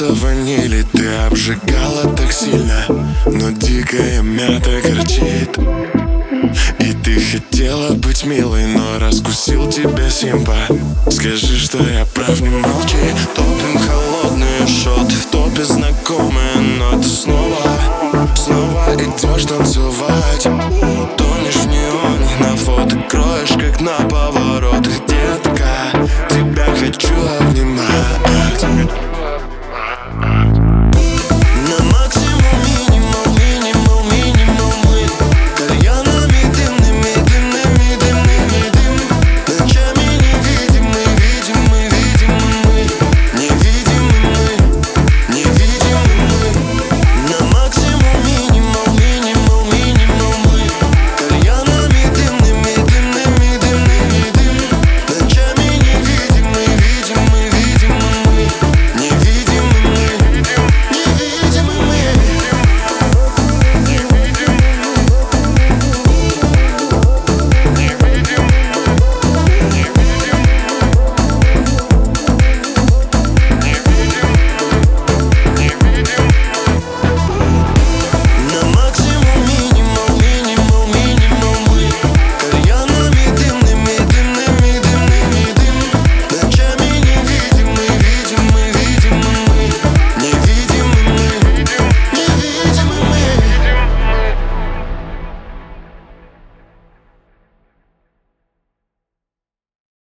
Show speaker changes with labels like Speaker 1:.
Speaker 1: вкуса ванили ты обжигала так сильно, но дикая мята горчит. И ты хотела быть милой, но раскусил тебя Симба. Скажи, что я прав, не молчи. Топим холодные шоты, в топе знакомые, но ты снова идешь танцевать. Тонешь в неоне, на фото кроешь, как на пол.